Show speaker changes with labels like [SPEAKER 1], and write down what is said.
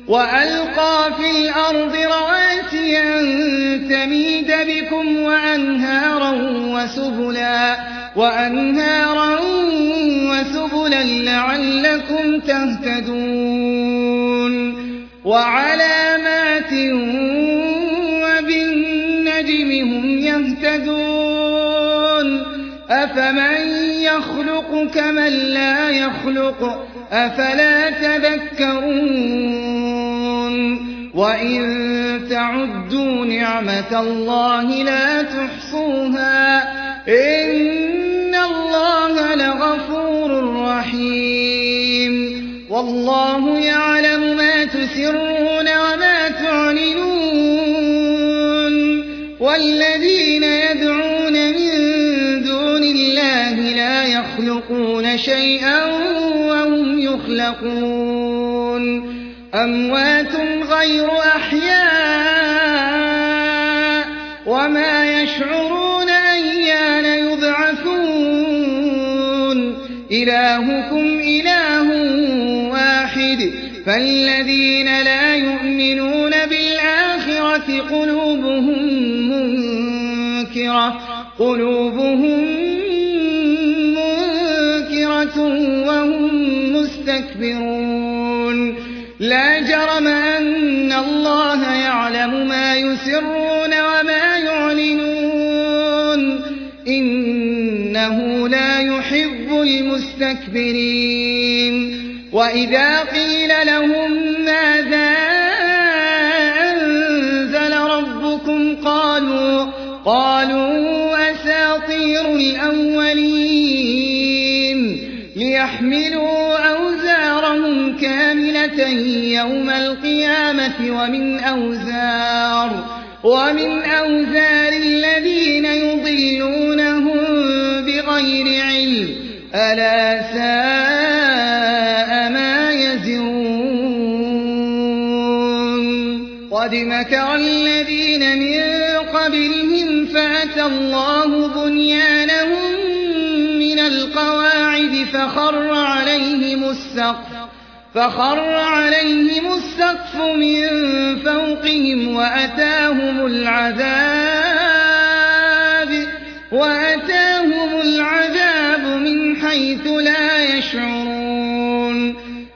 [SPEAKER 1] وألقى في الأرض رواسي أن تميد بكم وأنهارا وسبلا لعلكم تهتدون وعلامات وبالنجم هم يهتدون أفمن يخلق كمن لا يخلق أفلا تذكرون وإن تعدوا نعمة الله لا تحصوها إن الله لغفور رحيم والله يعلم ما تسرون وما تعلنون والذين يدعون من دون الله لا يخلقون شيئا وهم يخلقون أموات غير أحياء وما يشعرون أيان يبعثون إلهكم إله واحد فالذين لا يؤمنون بالآخرة قلوبهم منكرة وهم مستكبرون لا جرم أن الله يعلم ما يسرون وما يعلنون إنه لا يحب المستكبرين وإذا قيل لهم ماذا أنزل ربكم قالوا أساطير الأولين ليحملوا أوزارهم كاملة يوم القيامة ومن أوزار الذين يضلونهم بغير علم ألا ساء ما يزرون قد مكر الذين من قبلهم فأتى الله بنيانهم من القواعد فخر عليهم السقف من فوقهم وأتاهم العذاب من حيث لا يشعرون